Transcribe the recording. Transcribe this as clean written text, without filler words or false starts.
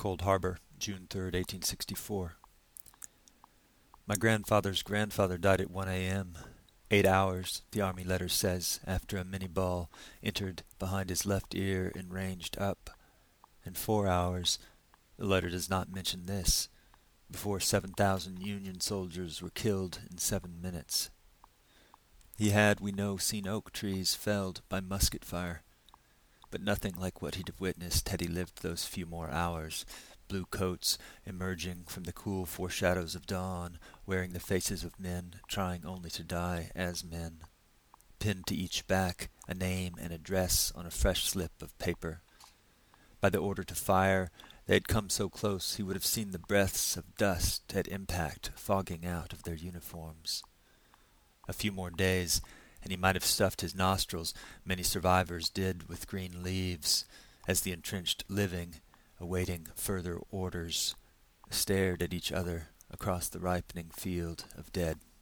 Cold Harbor, June 3rd, 1864. My grandfather's grandfather died at 1 a.m. 8 hours, the army letter says, after a Minié ball entered behind his left ear and ranged up. And 4 hours, the letter does not mention this, before 7,000 Union soldiers were killed in 7 minutes. He had, we know, seen oak trees felled by musket fire, but nothing like what he'd have witnessed had he lived those few more hours, blue coats emerging from the cool foreshadows of dawn, wearing the faces of men trying only to die as men. Pinned to each back, a name and address on a fresh slip of paper. By the order to fire, they had come so close he would have seen the breaths of dust at impact fogging out of their uniforms. A few more days, and he might have stuffed his nostrils, many survivors did, with green leaves, as the entrenched living, awaiting further orders, stared at each other across the ripening field of dead.